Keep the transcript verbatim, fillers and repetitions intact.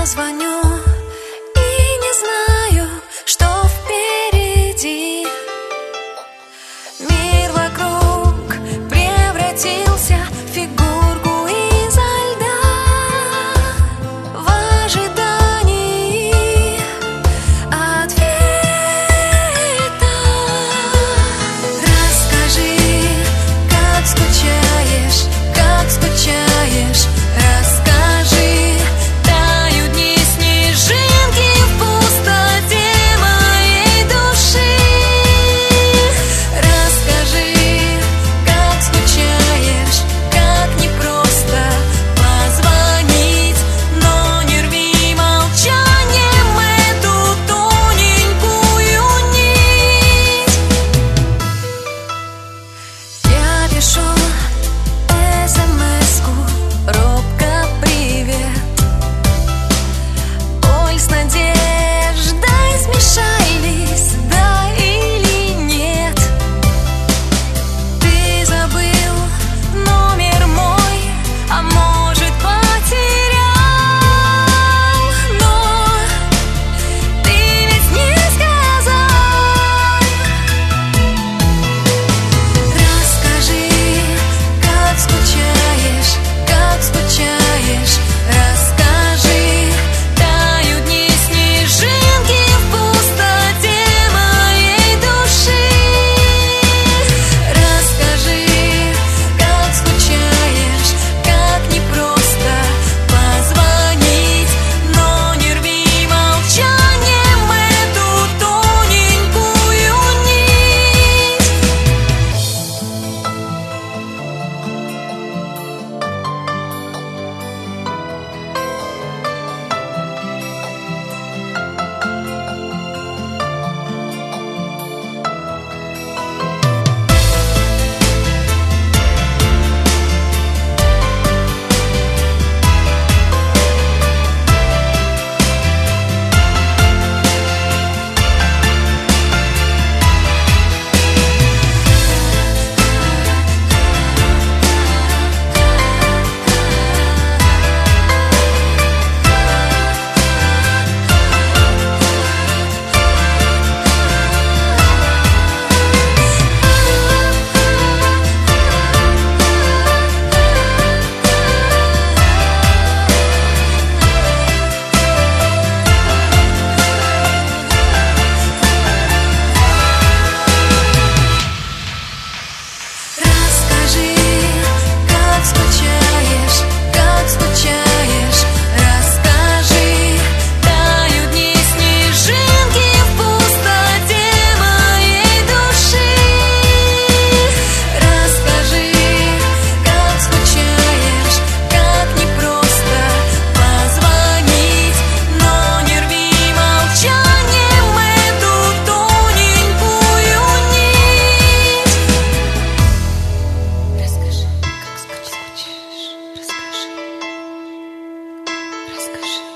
звоню и не знаю, что впереди. Мир вокруг превратился в фигурку изо льда. В ожидании ответа расскажи, как скучаешь, как скучаешь. Расскажи, тают дни снежинки в пустоте моей души. Расскажи, как скучаешь, как непросто позвонить, но не рви молчанием эту тоненькую нить. Я пишу эс-эм-эску, робко привет. Боль с надеждой смешались, да или нет? Ты забыл номер мой, а может потерял, но ты ведь не сказал. Расскажи, как скучаешь, как скучаешь. Расскажи, тают дни снежинки в пустоте моей души. Расскажи, как скучаешь, как непросто позвонить, но не рви молчанием эту тоненькую нить. Расскажи, как скучаешь, как скучаешь. Расскажи, тают дни снежинки в пустоте моей души. Расскажи, как скучаешь, как непросто позвонить, но не рви молчанием эту тоненькую нить. Расскажи, как скучаешь. Расскажи. Расскажи.